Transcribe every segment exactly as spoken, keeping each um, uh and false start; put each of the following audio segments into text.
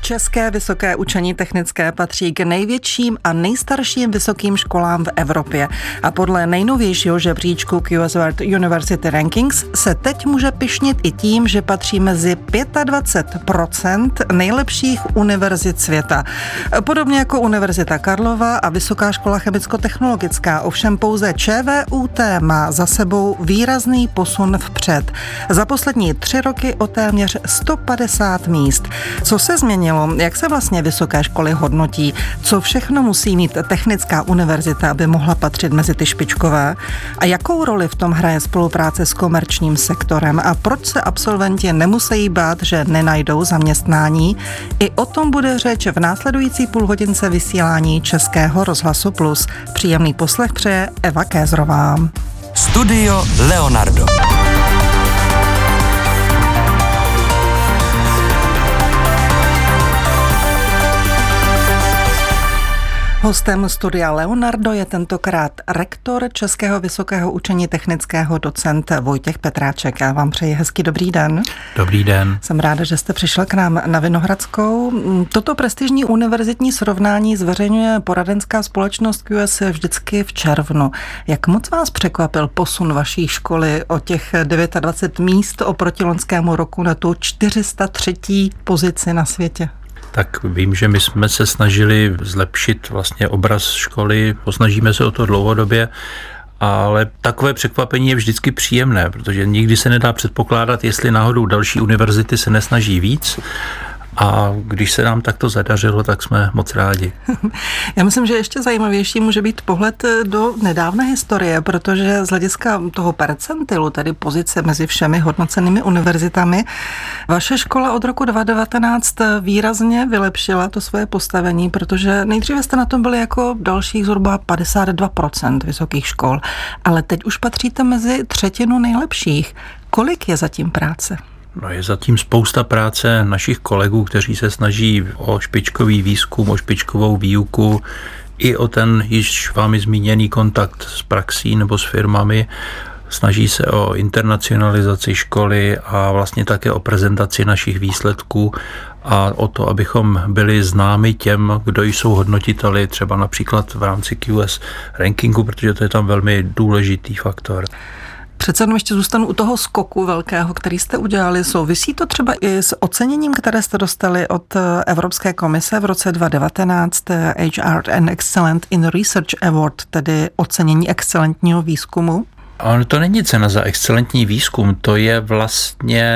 České vysoké učení technické patří k největším a nejstarším vysokým školám v Evropě a podle nejnovějšího žebříčku Q S World University Rankings se teď může pyšnit i tím, že patří mezi dvacet pět procent nejlepších univerzit světa. Podobně jako Univerzita Karlova a Vysoká škola chemicko-technologická, ovšem pouze ČVUT má za sebou výrazný posun vpřed. Za poslední tři roky o téměř sto padesát míst. Co se změnilo? Jak se vlastně vysoké školy hodnotí? Co všechno musí mít technická univerzita, aby mohla patřit mezi ty špičkové? A jakou roli v tom hraje spolupráce s komerčním sektorem? A proč se absolventi nemusí bát, že nenajdou zaměstnání? I o tom bude řeč v následující půlhodince vysílání Českého rozhlasu Plus. Příjemný poslech přeje Eva Kézrová. Studio Leonardo. Hostem studia Leonardo je tentokrát rektor Českého vysokého učení technického, docent Vojtěch Petráček. Já vám přeji hezký dobrý den. Dobrý den. Jsem ráda, že jste přišel k nám na Vinohradskou. Toto prestižní univerzitní srovnání zveřejňuje poradenská společnost Q S vždycky v červnu. Jak moc vás překvapil posun vaší školy o těch dvacet devět míst oproti loňskému roku na tu čtyři sta třetí pozici na světě? Tak vím, že my jsme se snažili zlepšit vlastně obraz školy, posnažíme se o to dlouhodobě, ale takové překvapení je vždycky příjemné, protože nikdy se nedá předpokládat, jestli náhodou další univerzity se nesnaží víc. A když se nám takto zadařilo, tak jsme moc rádi. Já myslím, že ještě zajímavější může být pohled do nedávné historie, protože z hlediska toho percentilu, tedy pozice mezi všemi hodnocenými univerzitami, vaše škola od roku dva tisíce devatenáct výrazně vylepšila to svoje postavení, protože nejdříve jste na tom byli jako dalších zhruba padesát dva procent vysokých škol, ale teď už patříte mezi třetinu nejlepších. Kolik je zatím práce? No je zatím spousta práce našich kolegů, kteří se snaží o špičkový výzkum, o špičkovou výuku, i o ten již vámi zmíněný kontakt s praxí nebo s firmami. Snaží se o internacionalizaci školy a vlastně také o prezentaci našich výsledků a o to, abychom byli známi těm, kdo jsou hodnotiteli, třeba například v rámci Q S rankingu, protože to je tam velmi důležitý faktor. Přece jenom ještě zůstanu u toho skoku velkého, který jste udělali. Souvisí to třeba i s oceněním, které jste dostali od Evropské komise v roce dva tisíce devatenáct H R and Excellent in Research Award, tedy ocenění excelentního výzkumu? Ale to není cena za excelentní výzkum, to je vlastně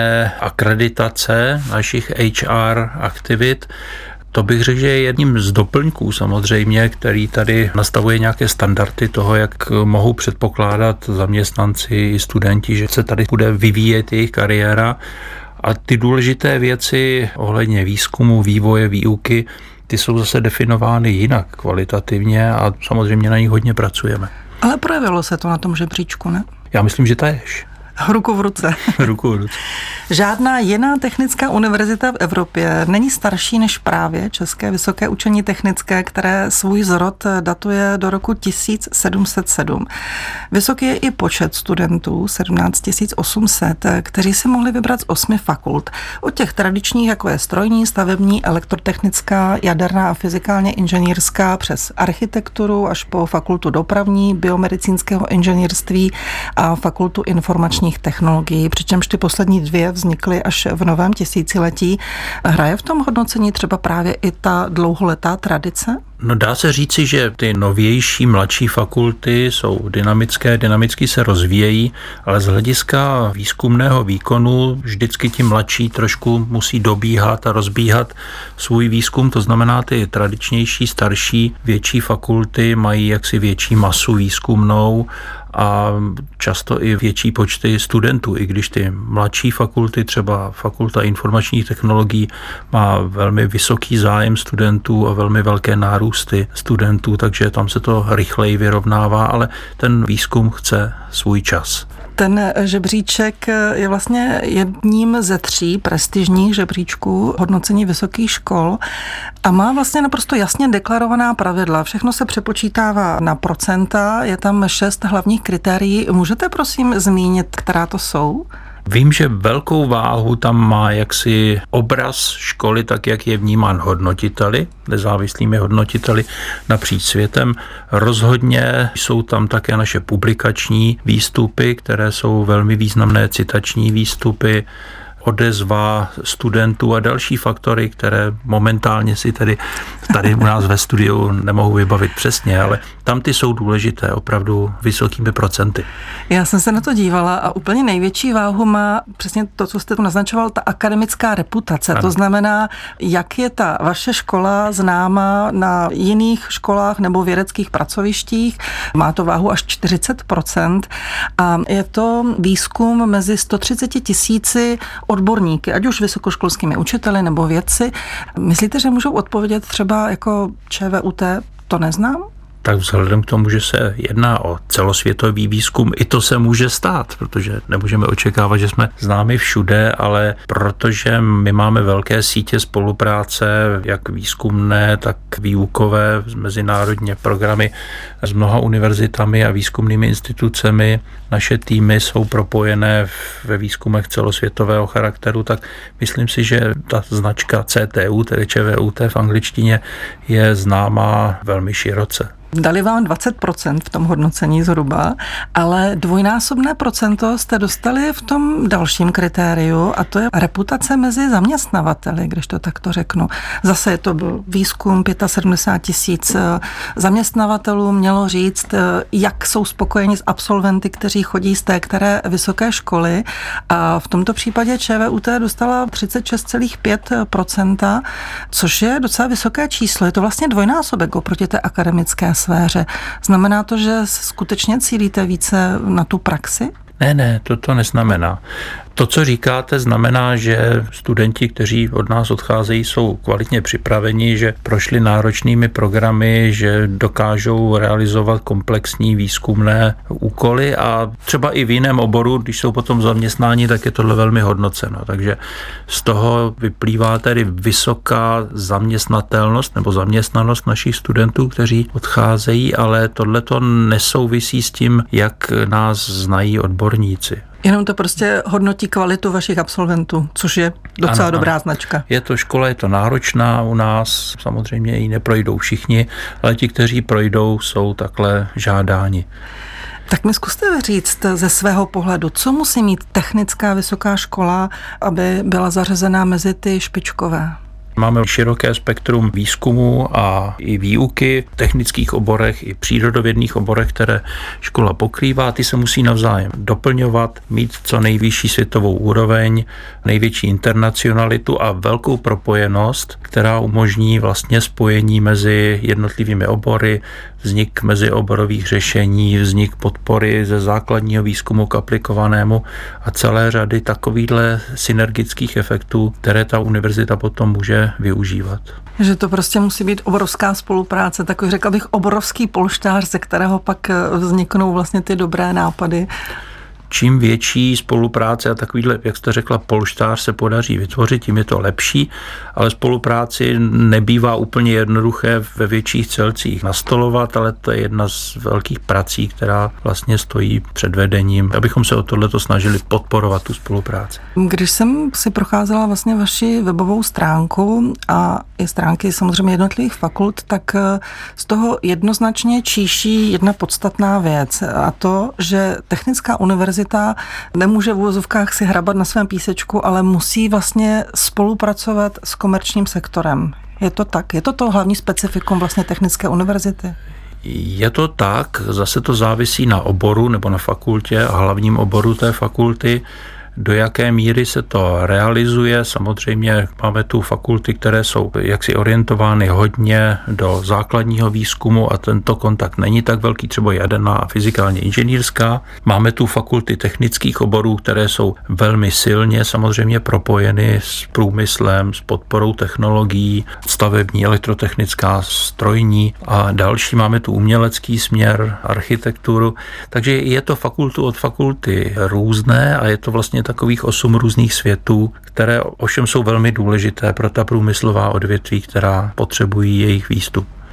akreditace našich H R aktivit. To bych řekl, že je jedním z doplňků samozřejmě, který tady nastavuje nějaké standardy toho, jak mohou předpokládat zaměstnanci i studenti, že se tady bude vyvíjet jejich kariéra. A ty důležité věci ohledně výzkumu, vývoje, výuky, ty jsou zase definovány jinak kvalitativně a samozřejmě na nich hodně pracujeme. Ale projevilo se to na tom žebříčku, ne? Já myslím, že též. Ruku v ruce. Ruku v ruce. Žádná jiná technická univerzita v Evropě není starší než právě České vysoké učení technické, které svůj zrod datuje do roku tisíc sedm set sedm. Vysoký je i počet studentů, sedmnáct tisíc osm set, kteří si mohli vybrat z osmi fakult. Od těch tradičních, jako je strojní, stavební, elektrotechnická, jaderná a fyzikálně inženýrská, přes architekturu až po fakultu dopravní, biomedicínského inženýrství a fakultu informačních technologií, přičemž ty poslední dvě vznikly až v novém tisíciletí. Hraje v tom hodnocení třeba právě i ta dlouholetá tradice? No dá se říci, že ty novější, mladší fakulty jsou dynamické, dynamicky se rozvíjejí, ale z hlediska výzkumného výkonu vždycky ti mladší trošku musí dobíhat a rozbíhat svůj výzkum, to znamená ty tradičnější, starší, větší fakulty mají jaksi větší masu výzkumnou a často i větší počty studentů, i když ty mladší fakulty, třeba fakulta informačních technologií, má velmi vysoký zájem studentů a velmi velké nárůsty studentů, takže tam se to rychleji vyrovnává, ale ten výzkum chce svůj čas. Ten žebříček je vlastně jedním ze tří prestižních žebříčků hodnocení vysokých škol a má vlastně naprosto jasně deklarovaná pravidla. Všechno se přepočítává na procenta, je tam šest hlavních kritérií. Můžete prosím zmínit, která to jsou? Vím, že velkou váhu tam má jaksi obraz školy, tak jak je vnímán hodnotiteli, nezávislými hodnotiteli napříč světem. Rozhodně jsou tam také naše publikační výstupy, které jsou velmi významné citační výstupy, odezva studentů a další faktory, které momentálně si tady, tady u nás ve studiu nemohu vybavit přesně, ale tam ty jsou důležité opravdu vysokými procenty. Já jsem se na to dívala a úplně největší váhu má přesně to, co jste tu naznačoval, ta akademická reputace. Ano. To znamená, jak je ta vaše škola známa na jiných školách nebo vědeckých pracovištích. Má to váhu až čtyřicet procent a je to výzkum mezi sto třicet tisíci odborníky, ať už vysokoškolskými učiteli nebo vědci. Myslíte, že můžou odpovědět třeba jako ČVUT, to neznám? Tak vzhledem k tomu, že se jedná o celosvětový výzkum, i to se může stát, protože nemůžeme očekávat, že jsme známi všude, ale protože my máme velké sítě spolupráce, jak výzkumné, tak výukové, mezinárodně programy s mnoha univerzitami a výzkumnými institucemi. Naše týmy jsou propojené ve výzkumech celosvětového charakteru, tak myslím si, že ta značka C T U, tedy ČVUT v angličtině, je známá velmi široce. Dali vám dvacet procent v tom hodnocení zhruba, ale dvojnásobné procento jste dostali v tom dalším kritériu a to je reputace mezi zaměstnavateli, když to takto řeknu. Zase je to byl výzkum sedmdesát pět tisíc zaměstnavatelů mělo říct, jak jsou spokojeni s absolventy, kteří chodí z té které vysoké školy a v tomto případě ČVUT dostala třicet šest celá pět procenta, což je docela vysoké číslo. Je to vlastně dvojnásobek oproti té akademické sféře. Znamená to, že skutečně cílíte více na tu praxi? Ne, ne, to to neznamená. To, co říkáte, znamená, že studenti, kteří od nás odcházejí, jsou kvalitně připraveni, že prošli náročnými programy, že dokážou realizovat komplexní výzkumné úkoly a třeba i v jiném oboru, když jsou potom zaměstnáni, tak je tohle velmi hodnoceno. Takže z toho vyplývá tedy vysoká zaměstnatelnost nebo zaměstnanost našich studentů, kteří odcházejí, ale tohle to nesouvisí s tím, jak nás znají odborníci. Jenom to prostě hodnotí kvalitu vašich absolventů, což je docela ano, dobrá ano. značka. Je to škola, je to náročná u nás, samozřejmě ji neprojdou všichni, ale ti, kteří projdou, jsou takhle žádáni. Tak mi zkuste říct ze svého pohledu, co musí mít technická vysoká škola, aby byla zařazená mezi ty špičkové? Máme široké spektrum výzkumu a i výuky v technických oborech i přírodovědných oborech, které škola pokrývá. Ty se musí navzájem doplňovat, mít co nejvyšší světovou úroveň, největší internacionalitu a velkou propojenost, která umožní vlastně spojení mezi jednotlivými obory, vznik mezioborových řešení, vznik podpory ze základního výzkumu k aplikovanému a celé řady takovýchhle synergických efektů, které ta univerzita potom může využívat. Že to prostě musí být obrovská spolupráce, takový řekla bych obrovský polštář, ze kterého pak vzniknou vlastně ty dobré nápady. Čím větší spolupráce a takovýhle, jak jste řekla, polštář se podaří vytvořit, tím je to lepší, ale spolupráci nebývá úplně jednoduché ve větších celcích nastolovat, ale to je jedna z velkých prací, která vlastně stojí před vedením, abychom se o tohleto snažili podporovat tu spolupráci. Když jsem si procházela vlastně vaši webovou stránku a i stránky samozřejmě jednotlivých fakult, tak z toho jednoznačně číší jedna podstatná věc a to, že Technická univerzita nemůže v uvozovkách si hrabat na svém písečku, ale musí vlastně spolupracovat s komerčním sektorem. Je to tak? Je to to hlavní specifikum vlastně Technické univerzity? Je to tak, zase to závisí na oboru nebo na fakultě a hlavním oboru té fakulty. Do jaké míry se to realizuje? Samozřejmě máme tu fakulty, které jsou jaksi orientovány hodně do základního výzkumu a tento kontakt není tak velký, třeba jaderná a fyzikálně inženýrská. Máme tu fakulty technických oborů, které jsou velmi silně samozřejmě propojeny s průmyslem, s podporou technologií, stavební, elektrotechnická, strojní a další. Máme tu umělecký směr, architekturu, takže je to fakultu od fakulty různé a je to vlastně takových osm různých světů, které ovšem jsou velmi důležité pro ta průmyslová odvětví, která potřebují jejich výstup.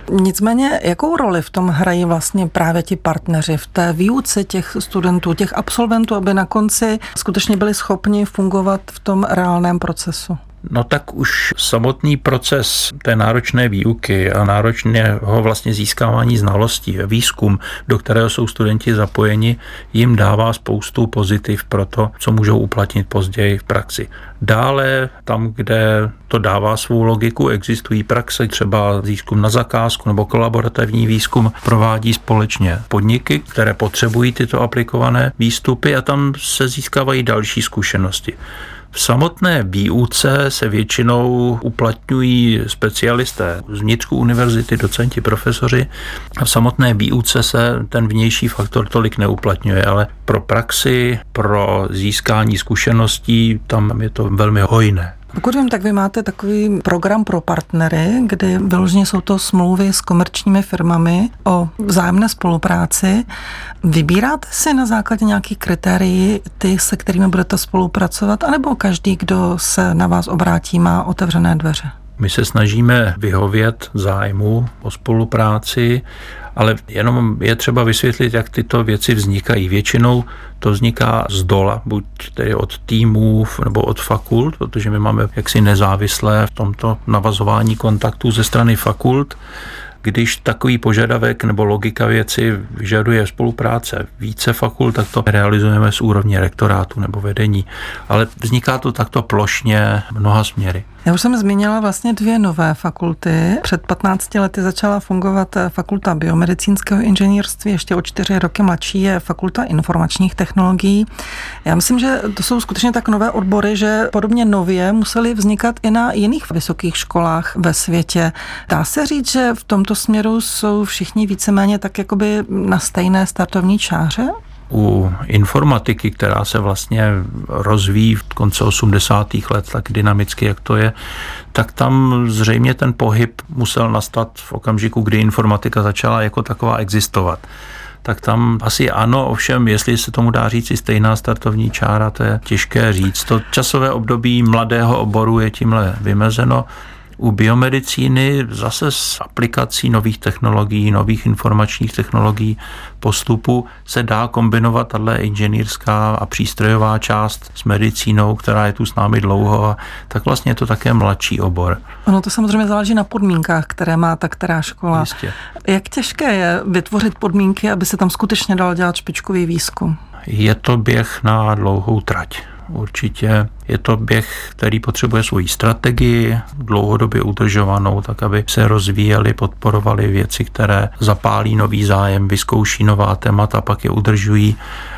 Nicméně, jakou roli v tom hrají vlastně právě ti partneři v té výuce těch studentů, těch absolventů, aby na konci skutečně byli schopni fungovat v tom reálném procesu? No tak už samotný proces té náročné výuky a náročného vlastně získávání znalostí, výzkum, do kterého jsou studenti zapojeni, jim dává spoustu pozitiv pro to, co můžou uplatnit později v praxi. Dále tam, kde to dává svou logiku, existují praxe, třeba výzkum na zakázku nebo kolaborativní výzkum provádí společně podniky, které potřebují tyto aplikované výstupy a tam se získávají další zkušenosti. V samotné výuce se většinou uplatňují specialisté z vnitřku univerzity, docenti, profesoři a v samotné výuce se ten vnější faktor tolik neuplatňuje, ale pro praxi, pro získání zkušeností, tam je to velmi hojné. Pokud vím, tak vy máte takový program pro partnery, kdy vyloženě jsou to smlouvy s komerčními firmami o vzájemné spolupráci. Vybíráte si na základě nějakých kritérií ty, se kterými budete spolupracovat, anebo každý, kdo se na vás obrátí, má otevřené dveře? My se snažíme vyhovět zájmu o spolupráci, ale jenom je třeba vysvětlit, jak tyto věci vznikají. Většinou to vzniká z dola, buď tedy od týmů nebo od fakult, protože my máme jaksi nezávislé v tomto navazování kontaktů ze strany fakult. Když takový požadavek nebo logika věci vyžaduje spolupráce více fakult, tak to realizujeme z úrovně rektorátu nebo vedení. Ale vzniká to takto plošně mnoha směry. Já už jsem zmínila vlastně dvě nové fakulty. Před patnácti lety začala fungovat fakulta biomedicínského inženýrství, ještě o čtyři roky mladší je fakulta informačních technologií. Já myslím, že to jsou skutečně tak nové odbory, že podobně nově musely vznikat i na jiných vysokých školách ve světě. Dá se říct, že v tomto směru jsou všichni víceméně tak jakoby na stejné startovní čáře? U informatiky, která se vlastně rozvíjí v konce osmdesátých let tak dynamicky, jak to je, tak tam zřejmě ten pohyb musel nastat v okamžiku, kdy informatika začala jako taková existovat. Tak tam asi ano, ovšem, jestli se tomu dá říct i stejná startovní čára, to je těžké říct. To časové období mladého oboru je tímhle vymezeno. U biomedicíny zase s aplikací nových technologií, nových informačních technologií postupu se dá kombinovat tato inženýrská a přístrojová část s medicínou, která je tu s námi dlouho, a tak vlastně je to také mladší obor. Ono to samozřejmě záleží na podmínkách, které má ta která škola. Jistě. Jak těžké je vytvořit podmínky, aby se tam skutečně dal dělat špičkový výzkum? Je to běh na dlouhou trať. Určitě je to běh, který potřebuje svoji strategii, dlouhodobě udržovanou, tak aby se rozvíjely, podporovaly věci, které zapálí nový zájem, vyzkouší nová témata, pak je udržují.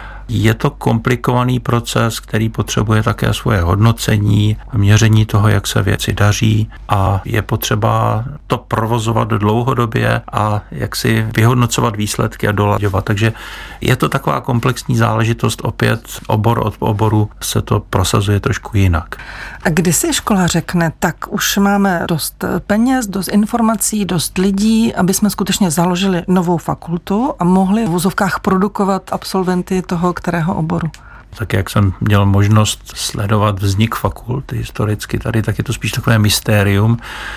Je to komplikovaný proces, který potřebuje také svoje hodnocení, měření toho, jak se věci daří, a je potřeba to provozovat dlouhodobě a jak si vyhodnocovat výsledky a dolaďovat. Takže je to taková komplexní záležitost, opět obor od oboru se to prosazuje trošku jinak. A kdy si škola řekne, tak už máme dost peněz, dost informací, dost lidí, aby jsme skutečně založili novou fakultu a mohli v vozovkách produkovat absolventy toho kterého oboru? Tak jak jsem měl možnost sledovat vznik fakulty historicky tady, tak je to spíš takové mystérium,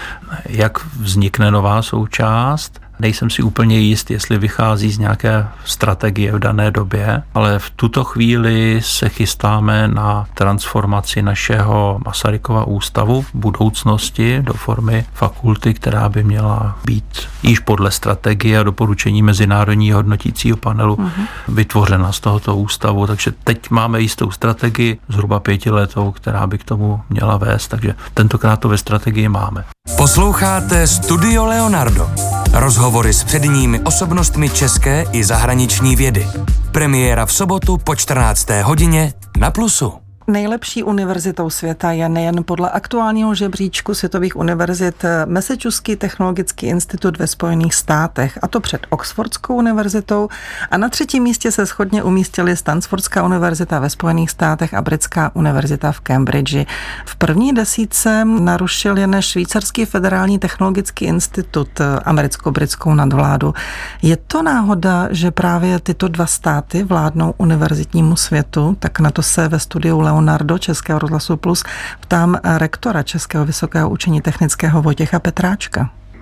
jak vznikne nová součást. Nejsem si úplně jist, jestli vychází z nějaké strategie v dané době, ale v tuto chvíli se chystáme na transformaci našeho Masarykova ústavu v budoucnosti do formy fakulty, která by měla být již podle strategie a doporučení Mezinárodního hodnotícího panelu uh-huh. vytvořena z tohoto ústavu. Takže teď máme jistou strategii, zhruba pětiletou, která by k tomu měla vést, takže tentokrát to ve strategii máme. Posloucháte Studio Leonardo. Rozhovory s předními osobnostmi české i zahraniční vědy. Premiéra v sobotu po čtrnácté hodině na Plusu. Nejlepší univerzitou světa je nejen podle aktuálního žebříčku světových univerzit Massachusettský technologický institut ve Spojených státech, a to před Oxfordskou univerzitou, a na třetím místě se shodně umístily Stanfordská univerzita ve Spojených státech a Britská univerzita v Cambridge. V první desítce narušil jen Švýcarský federální technologický institut americko-britskou nadvládu. Je to náhoda, že právě tyto dva státy vládnou univerzitnímu světu? Tak na to se ve studiu Leonardo Českého rozhlasu Plus ptám rektora Českého vysokého učení technického Vojtěcha Petráčka.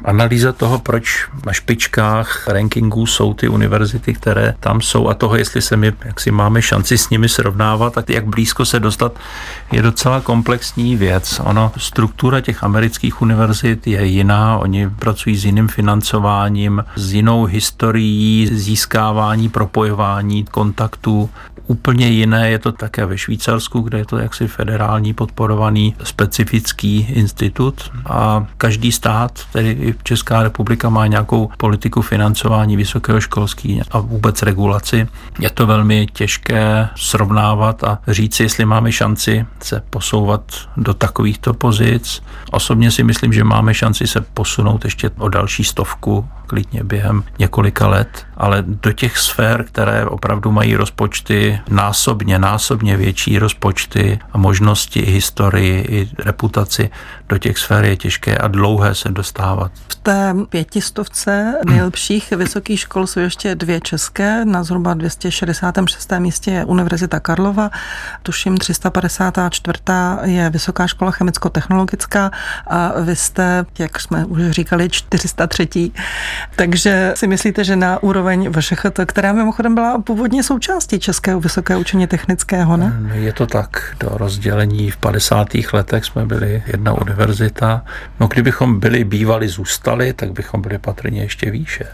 analýza toho, proč na špičkách rankingů jsou ty univerzity, které tam jsou a toho, jestli se my, jak si máme šanci s nimi srovnávat, tak jak blízko se dostat, je docela komplexní věc. Ono, struktura těch amerických univerzit je jiná, oni pracují s jiným financováním, s jinou historií získávání, propojování kontaktů. Úplně jiné je to také ve Švýcarsku, kde je to jaksi federální podporovaný specifický institut a každý stát, tedy i Česká republika, má nějakou politiku financování vysokého školství a vůbec regulaci. Je to velmi těžké srovnávat a říct, jestli máme šanci se posouvat do takovýchto pozic. Osobně si myslím, že máme šanci se posunout ještě o další stovku, klidně během několika let, ale do těch sfér, které opravdu mají rozpočty násobně, násobně větší rozpočty a možnosti, i historii, i reputaci, do těch sfér je těžké a dlouhé se dostávat. V té pětistovce nejlepších vysokých škol jsou ještě dvě české, na zhruba dvě stě šedesátém šestém místě je Univerzita Karlova, tuším tři sta padesátá čtvrtá je Vysoká škola chemicko-technologická a vy jste, jak jsme už říkali, čtyři sta třetí Takže si myslíte, že na úroveň V Š Ch T, která mimochodem byla původně součástí Českého vysokého učení technického, ne? Je to tak. Do rozdělení v padesátých letech jsme byli jedna univerzita. No kdybychom byli bývali zůstali, tak bychom byli patrně ještě výše.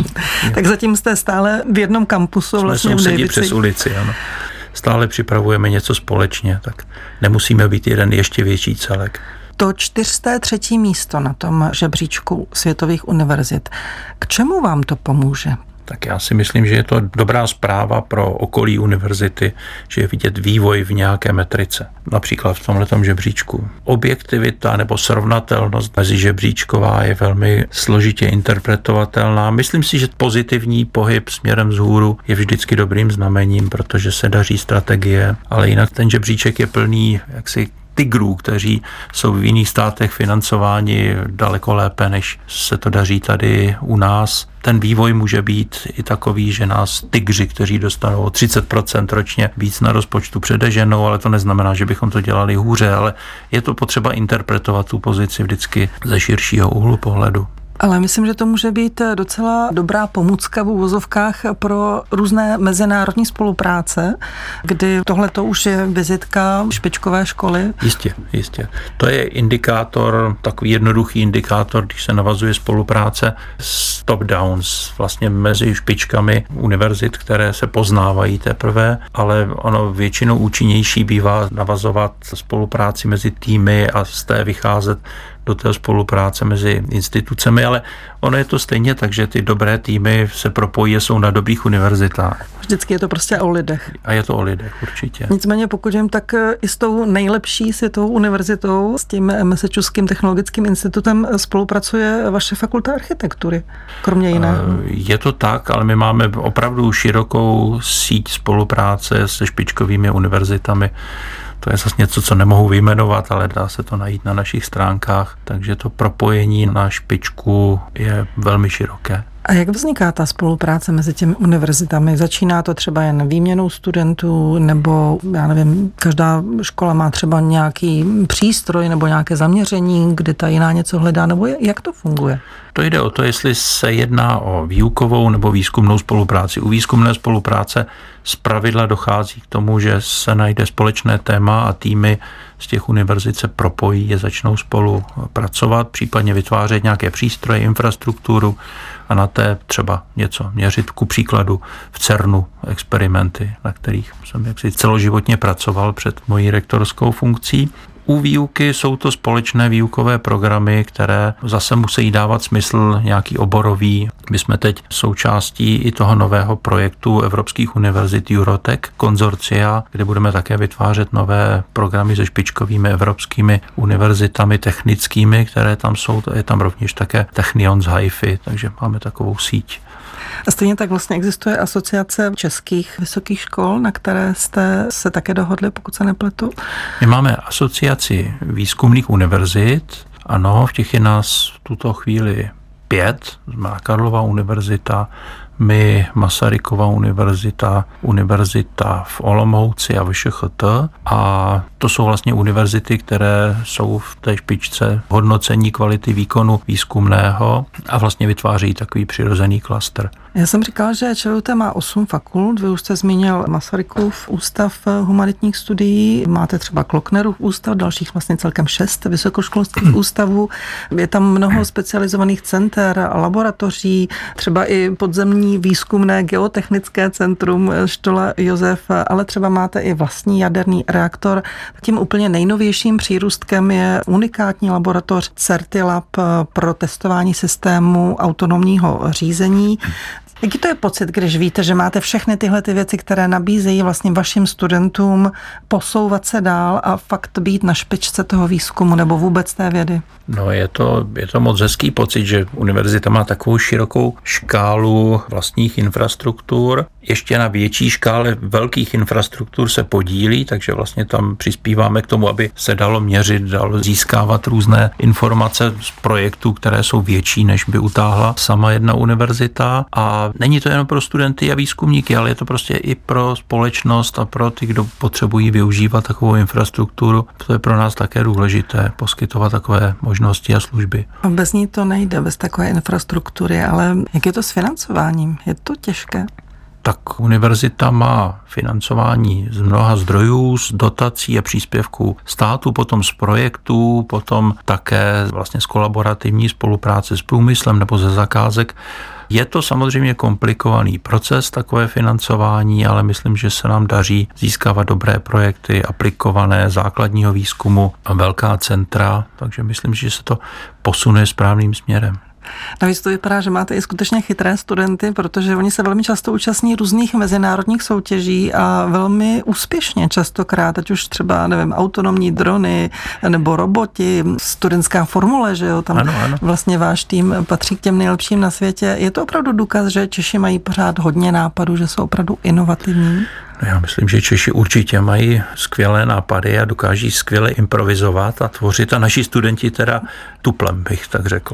Tak zatím jste stále v jednom kampusu. Jsme vlastně sousedí přes ulici, ano. Stále připravujeme něco společně, tak nemusíme být jeden ještě větší celek. To čtyřsté třetí místo na tom žebříčku světových univerzit. K čemu vám to pomůže? Tak já si myslím, že je to dobrá zpráva pro okolí univerzity, že je vidět vývoj v nějaké metrice. Například v tomhletom žebříčku. Objektivita nebo srovnatelnost mezi žebříčková je velmi složitě interpretovatelná. Myslím si, že pozitivní pohyb směrem vzhůru je vždycky dobrým znamením, protože se daří strategie, ale jinak ten žebříček je plný jaksi tigrů, kteří jsou v jiných státech financováni daleko lépe, než se to daří tady u nás. Ten vývoj může být i takový, že nás tygři, kteří dostanou o třicet procent ročně víc na rozpočtu, předeženou, ale to neznamená, že bychom to dělali hůře, ale je to potřeba interpretovat tu pozici vždycky ze širšího úhlu pohledu. Ale myslím, že to může být docela dobrá pomůcka v uvozovkách pro různé mezinárodní spolupráce, kdy tohleto už je vizitka špičkové školy. Jistě, jistě. To je indikátor, takový jednoduchý indikátor, když se navazuje spolupráce s top-downs, vlastně mezi špičkami univerzit, které se poznávají teprve, ale ono většinou účinnější bývá navazovat spolupráci mezi týmy a z té vycházet do té spolupráce mezi institucemi, ale ono je to stejně tak, že ty dobré týmy se propojí a jsou na dobrých univerzitách. Vždycky je to prostě o lidech. A je to o lidech, určitě. Nicméně pokud vím, tak i s tou nejlepší světovou univerzitou, s tím Massachusettským technologickým institutem spolupracuje vaše fakulta architektury, kromě jiného. Je to tak, ale my máme opravdu širokou síť spolupráce se špičkovými univerzitami. To je zase něco, co nemohu vyjmenovat, ale dá se to najít na našich stránkách, takže to propojení na špičku je velmi široké. A jak vzniká ta spolupráce mezi těmi univerzitami? Začíná to třeba jen výměnou studentů, nebo já nevím, každá škola má třeba nějaký přístroj nebo nějaké zaměření, kdy ta jiná něco hledá, nebo jak to funguje? To jde o to, jestli se jedná o výukovou nebo výzkumnou spolupráci. U výzkumné spolupráce zpravidla dochází k tomu, že se najde společné téma a týmy z těch univerzit se propojí, je začnou spolu pracovat, případně vytvářet nějaké přístroje, infrastrukturu a na té třeba něco měřit. Ku příkladu v CERNu experimenty, na kterých jsem jaksi celoživotně pracoval před mojí rektorskou funkcí. U výuky jsou to společné výukové programy, které zase musí dávat smysl nějaký oborový. My jsme teď součástí i toho nového projektu Evropských univerzit Eurotech konzorcia, kde budeme také vytvářet nové programy se špičkovými evropskými univerzitami technickými, které tam jsou. Je tam rovněž také Technion z Hi-Fi, takže máme takovou síť. A stejně tak vlastně existuje asociace českých vysokých škol, na které jste se také dohodli, pokud se nepletu? My máme asociaci výzkumných univerzit, ano, v těch je nás v tuto chvíli pět, má Karlova univerzita, my, Masarykova univerzita, univerzita v Olomouci a V Š Ch T. A to jsou vlastně univerzity, které jsou v té špičce hodnocení kvality výkonu výzkumného a vlastně vytváří takový přirozený klaster. Já jsem říkala, že ČVUT má osm fakult. Vy už jste zmínil Masarykův ústav humanitních studií, máte třeba Klocknerův ústav, dalších vlastně celkem šest vysokoškolských ústavů. Je tam mnoho specializovaných center, laboratoří, třeba i podzemní výzkumné geotechnické centrum Štola Josef, ale třeba máte i vlastní jaderný reaktor. Tím úplně nejnovějším přírůstkem je unikátní laboratoř Certilab pro testování systému autonomního řízení. Jaký to je pocit, když víte, že máte všechny tyhle ty věci, které nabízejí vlastně vašim studentům posouvat se dál a fakt být na špičce toho výzkumu nebo vůbec té vědy? No je to, je to moc hezký pocit, že univerzita má takovou širokou škálu vlastních infrastruktur. Ještě na větší škále velkých infrastruktur se podílí, takže vlastně tam přispíváme k tomu, aby se dalo měřit, dalo získávat různé informace z projektů, které jsou větší, než by utáhla sama jedna univerzita. A není to jenom pro studenty a výzkumníky, ale je to prostě i pro společnost a pro ty, kdo potřebují využívat takovou infrastrukturu. To je pro nás také důležité, poskytovat takové možnosti a služby. Bez ní to nejde, bez takové infrastruktury, ale jak je to s financováním? Je to těžké? Tak univerzita má financování z mnoha zdrojů, z dotací a příspěvků státu, potom z projektů, potom také vlastně z kolaborativní spolupráce s průmyslem nebo ze zakázek. Je to samozřejmě komplikovaný proces, takové financování, ale myslím, že se nám daří získávat dobré projekty, aplikované základního výzkumu a velká centra, takže myslím, že se to posune správným směrem. Navíc to vypadá, že máte i skutečně chytré studenty, protože oni se velmi často účastní různých mezinárodních soutěží a velmi úspěšně častokrát, ať už třeba, nevím, autonomní drony nebo roboti, studentská formule, že jo, tam ano, ano. Vlastně váš tým patří k těm nejlepším na světě. Je to opravdu důkaz, že Češi mají pořád hodně nápadů, že jsou opravdu inovativní? Já myslím, že Češi určitě mají skvělé nápady a dokáží skvěle improvizovat a tvořit a naši studenti teda tuplem, bych tak řekl.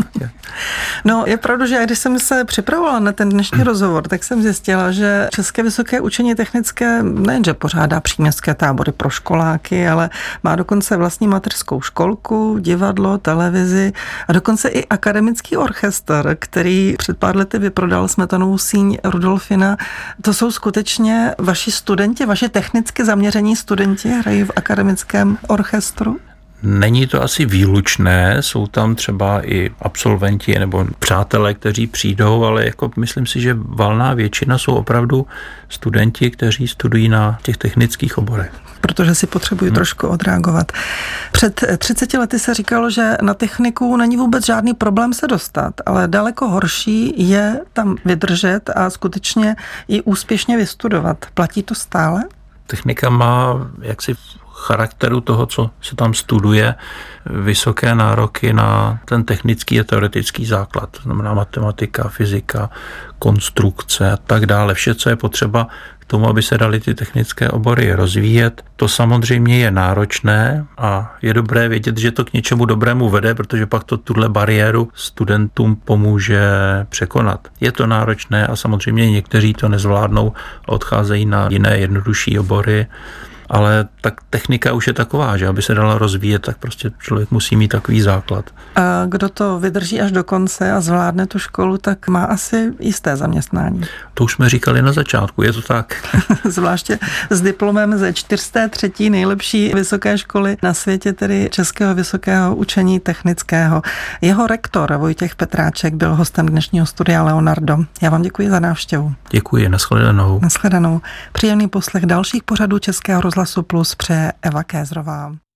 No, je pravda, že když jsem se připravovala na ten dnešní rozhovor, tak jsem zjistila, že České vysoké učení technické nejenže pořádá příměstské tábory pro školáky, ale má dokonce vlastní mateřskou školku, divadlo, televizi a dokonce i akademický orchestr, který před pár lety vyprodal Smetanovou síň Rudolfina. To jsou skutečně vaši studenti, vaši technicky zaměření studenti hrají v akademickém orchestru? Není to asi výlučné, jsou tam třeba i absolventi nebo přátelé, kteří přijdou, ale jako myslím si, že valná většina jsou opravdu studenti, kteří studují na těch technických oborech. Protože si potřebují hmm. trošku odreagovat. Před třiceti lety se říkalo, že na techniku není vůbec žádný problém se dostat, ale daleko horší je tam vydržet a skutečně i úspěšně vystudovat. Platí to stále? Technika má jaksi charakteru toho, co se tam studuje, vysoké nároky na ten technický a teoretický základ. To znamená matematika, fyzika, konstrukce a tak dále. Vše, co je potřeba k tomu, aby se daly ty technické obory rozvíjet. To samozřejmě je náročné a je dobré vědět, že to k něčemu dobrému vede, protože pak to tuhle bariéru studentům pomůže překonat. Je to náročné a samozřejmě někteří to nezvládnou a odcházejí na jiné jednodušší obory. Ale tak technika už je taková, že aby se dala rozvíjet, tak prostě člověk musí mít takový základ. A kdo to vydrží až do konce a zvládne tu školu, tak má asi jisté zaměstnání. To už jsme říkali na začátku, je to tak. Zvláště s diplomem ze čtyřsté třetí nejlepší vysoké školy na světě, tedy Českého vysokého učení technického. Jeho rektor Vojtěch Petráček byl hostem dnešního studia Leonardo. Já vám děkuji za návštěvu. Děkuji, nashledanou. Nashledanou. Příjemný poslech dalších pořadů Českého rozhlasu Plus přeje Eva Kézrová.